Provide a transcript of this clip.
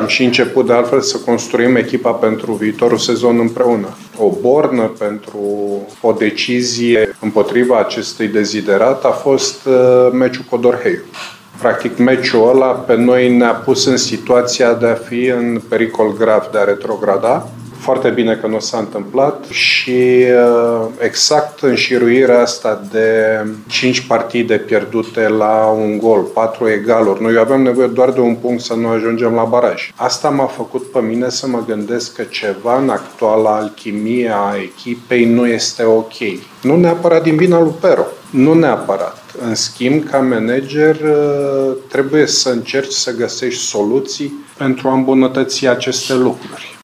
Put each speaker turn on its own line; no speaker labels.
am și început de altfel să construim echipa pentru viitorul sezon împreună. O bornă pentru o decizie împotriva acestui deziderat a fost meciul cu Odorheiu. Practic, meciul ăla pe noi ne-a pus în situația de a fi în pericol grav de a retrograda. Foarte bine că nu s-a întâmplat și exact înșiruirea asta de 5 partide pierdute la un gol, 4 egaluri. Noi aveam nevoie doar de un punct să nu ajungem la baraj. Asta m-a făcut pe mine să mă gândesc că ceva în actuala alchimie a echipei nu este ok. Nu neapărat din vina lui Pero, nu neapărat. În schimb, ca manager, trebuie să încerci să găsești soluții pentru a îmbunătăți aceste lucruri.